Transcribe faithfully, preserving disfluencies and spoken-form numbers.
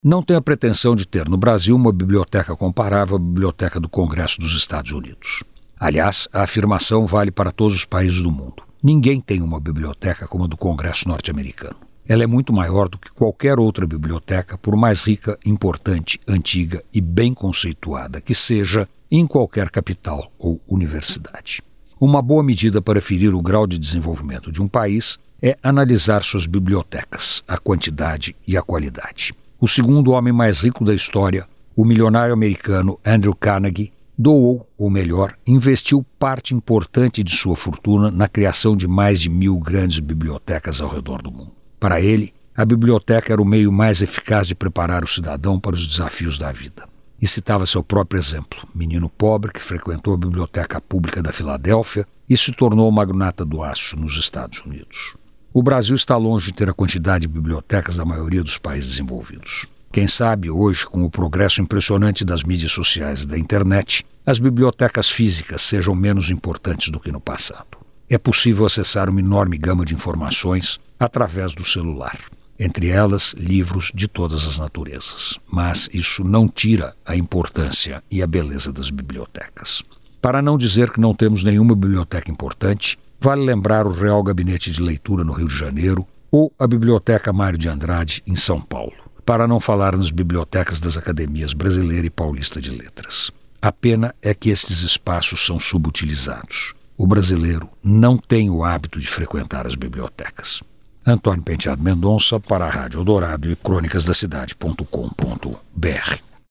Não tenho a pretensão de ter no Brasil uma biblioteca comparável à Biblioteca do Congresso dos Estados Unidos. Aliás, a afirmação vale para todos os países do mundo. Ninguém tem uma biblioteca como a do Congresso norte-americano. Ela é muito maior do que qualquer outra biblioteca, por mais rica, importante, antiga e bem conceituada que seja em qualquer capital ou universidade. Uma boa medida para ferir o grau de desenvolvimento de um país é analisar suas bibliotecas, a quantidade e a qualidade. O segundo homem mais rico da história, o milionário americano Andrew Carnegie, doou, ou melhor, investiu parte importante de sua fortuna na criação de mais de mil grandes bibliotecas ao redor do mundo. Para ele, a biblioteca era o meio mais eficaz de preparar o cidadão para os desafios da vida. E citava seu próprio exemplo, menino pobre que frequentou a Biblioteca Pública da Filadélfia e se tornou magnata do aço nos Estados Unidos. O Brasil está longe de ter a quantidade de bibliotecas da maioria dos países desenvolvidos. Quem sabe, hoje, com o progresso impressionante das mídias sociais e da internet, as bibliotecas físicas sejam menos importantes do que no passado. É possível acessar uma enorme gama de informações através do celular, entre elas livros de todas as naturezas. Mas isso não tira a importância e a beleza das bibliotecas. Para não dizer que não temos nenhuma biblioteca importante, vale lembrar o Real Gabinete de Leitura no Rio de Janeiro ou a Biblioteca Mário de Andrade em São Paulo, para não falar nas bibliotecas das Academias Brasileira e Paulista de Letras. A pena é que esses espaços são subutilizados. O brasileiro não tem o hábito de frequentar as bibliotecas. Antônio Penteado Mendonça para a Rádio Eldorado e crônicas da cidade ponto com ponto br.